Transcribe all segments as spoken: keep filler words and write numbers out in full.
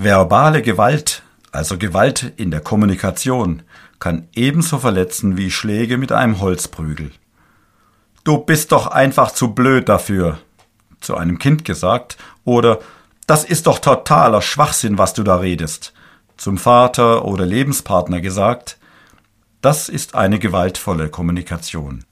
Verbale Gewalt, also Gewalt in der Kommunikation, kann ebenso verletzen wie Schläge mit einem Holzprügel. »Du bist doch einfach zu blöd dafür«, zu einem Kind gesagt, oder »Das ist doch totaler Schwachsinn, was du da redest«, zum Vater oder Lebenspartner gesagt. Das ist eine gewaltvolle Kommunikation.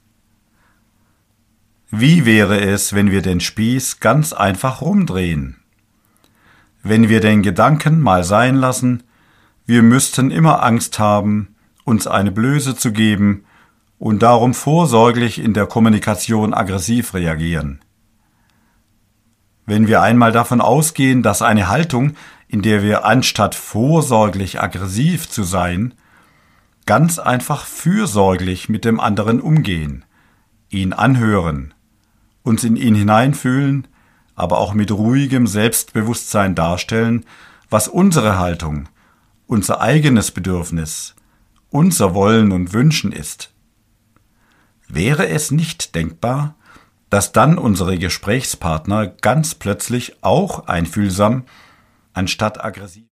Wie wäre es, wenn wir den Spieß ganz einfach rumdrehen? Wenn wir den Gedanken mal sein lassen, wir müssten immer Angst haben, uns eine Blöße zu geben und darum vorsorglich in der Kommunikation aggressiv reagieren. Wenn wir einmal davon ausgehen, dass eine Haltung, in der wir anstatt vorsorglich aggressiv zu sein, ganz einfach fürsorglich mit dem anderen umgehen, ihn anhören, uns in ihn hineinfühlen, aber auch mit ruhigem Selbstbewusstsein darstellen, was unsere Haltung, unser eigenes Bedürfnis, unser Wollen und Wünschen ist. Wäre es nicht denkbar, dass dann unsere Gesprächspartner ganz plötzlich auch einfühlsam, anstatt aggressiv